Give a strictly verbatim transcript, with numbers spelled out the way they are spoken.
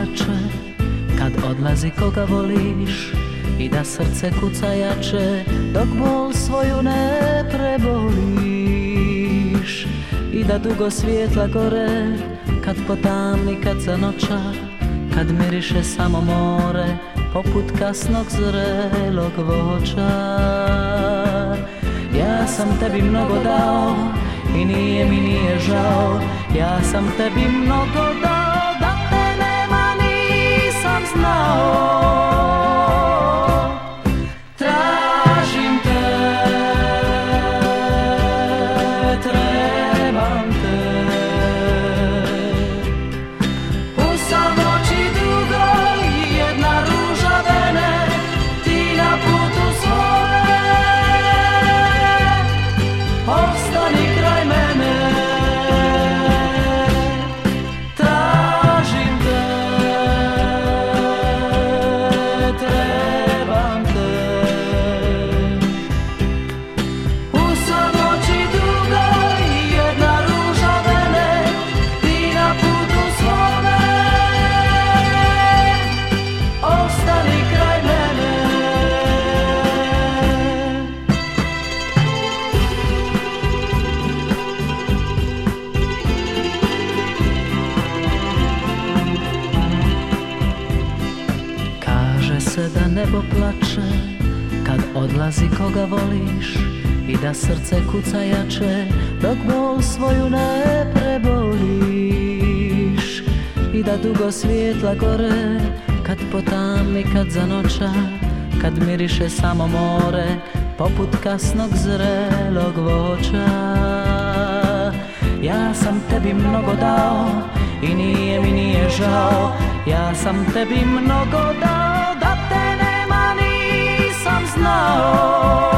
plače kad odlazi koga voliš i da srce kuca jače dok bol svoju ne preboliš i da dugo svjetla gore kad potamni, kad zanoća, kad miriše samo more poput kasnog zrelog voća. Ja sam tebi mnogo dao i nije mi nije žao, ja sam tebi mnogo dao, da te nema nisam znao. Tražim te, trebam te, u samoći dugoj jedna ruža vene, ti na putu svome, ostani kraj mene. Tražim te, trebam te, u samoći dugoj jedna ruža vene, ti na putu svome, ostani kraj mene. Kaže se da nebo plače kad odlazi koga voliš i da srce kuca jače dok bol svoju ne preboliš i da dugo svjetla gore kad potamni, kad zanoća, kad miriše samo more poput kasnog zrelog voća. Ja sam tebi mnogo dao i nije mi nije žao, ja sam tebi mnogo dao, da te nema nisam znao.